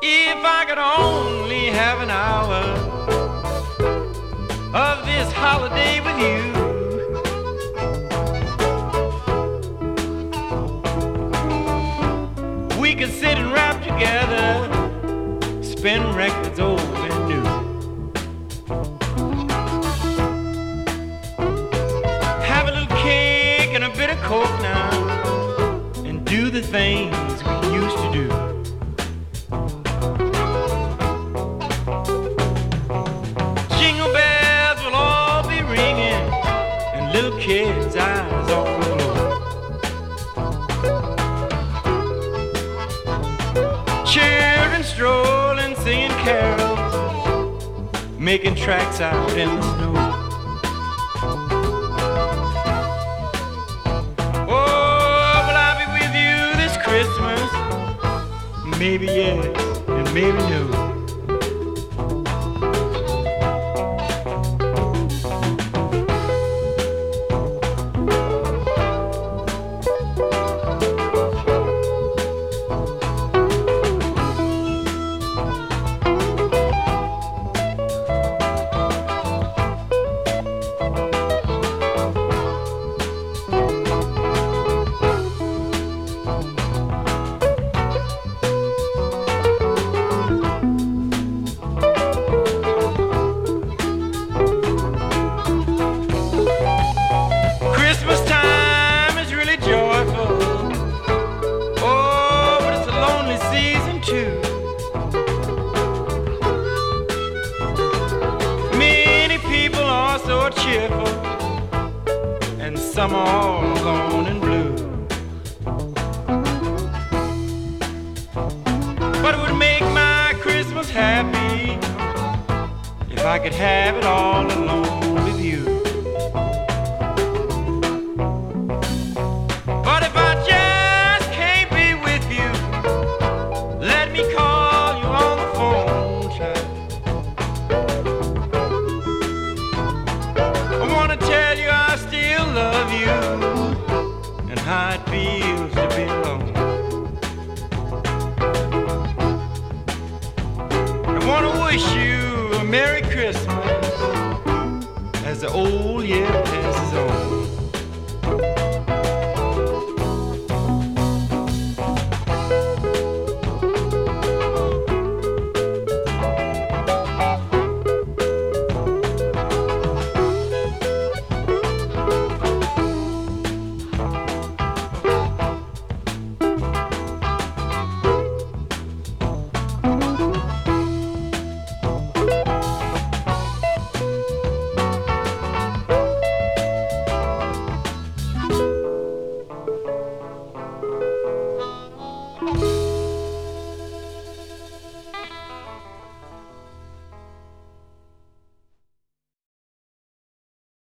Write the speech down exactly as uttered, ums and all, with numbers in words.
If I could only have an hour of this holiday with you, we could sit and rap together, spin records old and new. Have a little cake and a bit of coke now, and do the things we used to do. Jingle bells will all be ringing, and little kids' eyes all will glow. Children strolling, singing carols, making tracks out in the snow. Oh, will I be with you this Christmas? Maybe yes, and maybe no. So cheerful, and some are all gone in blue. But it would make my Christmas happy if I could have it all alone with you. But if I just can't be with you, let me call you on the phone, child. I wanna tell you I still love you, and how it feels to be alone. I wanna wish you a Merry Christmas as the old